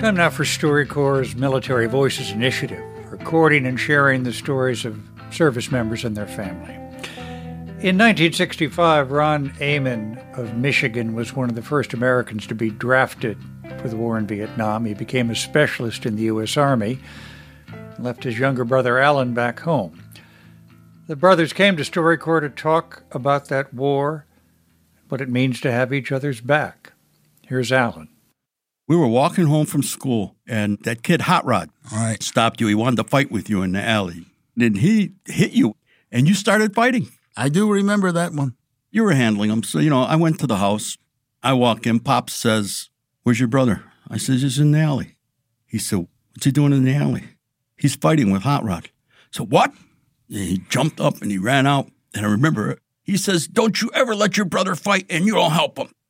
Time now for StoryCorps' Military Voices Initiative, recording and sharing the stories of service members and their family. In 1965, Ron Amon of Michigan was one of the first Americans to be drafted for the war in Vietnam. He became a specialist in the U.S. Army and left his younger brother Alan back home. The brothers came to StoryCorps to talk about that war, what it means to have each other's back. Here's Alan. We were walking home from school, and that kid, Hot Rod, stopped you. He wanted to fight with you in the alley. Then he hit you, and you started fighting. I do remember that one. You were handling him. So, I went to the house. I walk in. Pop says, "Where's your brother?" I said, "He's in the alley." He said, "What's he doing in the alley?" "He's fighting with Hot Rod." So what? And he jumped up, and he ran out. And I remember, he says, "Don't you ever let your brother fight, and you don't help him."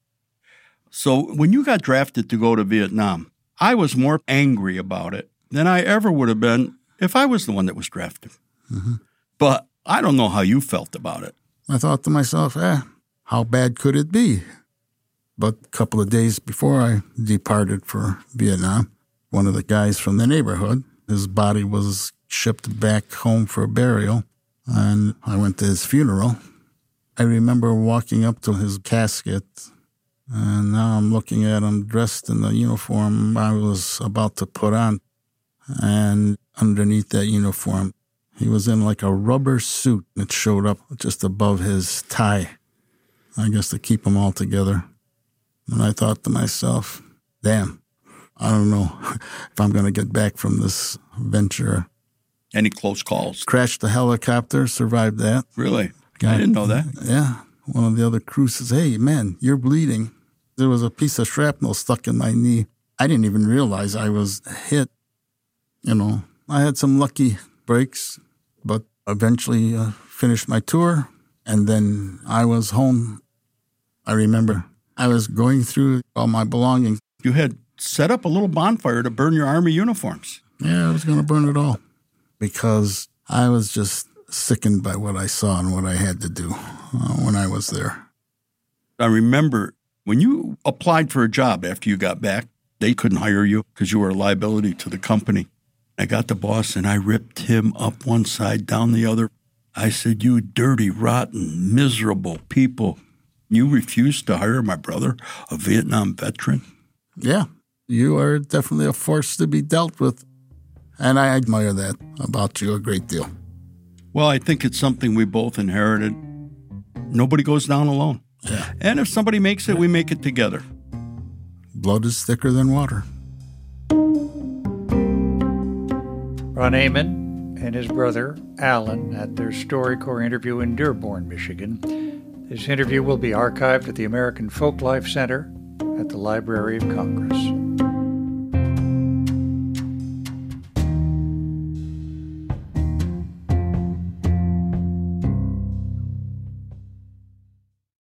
So when you got drafted to go to Vietnam, I was more angry about it than I ever would have been if I was the one that was drafted. Mm-hmm. But I don't know how you felt about it. I thought to myself, how bad could it be? But a couple of days before I departed for Vietnam, one of the guys from the neighborhood, his body was shipped back home for burial, and I went to his funeral. I remember walking up to his casket, and now I'm looking at him dressed in the uniform I was about to put on. And underneath that uniform, he was in like a rubber suit that showed up just above his tie, I guess to keep them all together. And I thought to myself, damn, I don't know if I'm going to get back from this venture. Any close calls? Crashed the helicopter, survived that. Really? I didn't know that. Yeah. One of the other crew says, "Hey, man, you're bleeding." There was a piece of shrapnel stuck in my knee. I didn't even realize I was hit. I had some lucky breaks, but eventually finished my tour, and then I was home. I remember I was going through all my belongings. You had set up a little bonfire to burn your Army uniforms. Yeah, I was going to burn it all because I was just sickened by what I saw and what I had to do when I was there. I remember when you applied for a job after you got back, they couldn't hire you because you were a liability to the company. I got the boss, and I ripped him up one side, down the other. I said, "You dirty, rotten, miserable people. You refused to hire my brother, a Vietnam veteran?" Yeah, you are definitely a force to be dealt with. And I admire that about you a great deal. Well, I think it's something we both inherited. Nobody goes down alone. Yeah. And if somebody makes it, we make it together. Blood is thicker than water. Ron Amon and his brother, Alan, had their StoryCorps interview in Dearborn, Michigan. This interview will be archived at the American Folklife Center at the Library of Congress.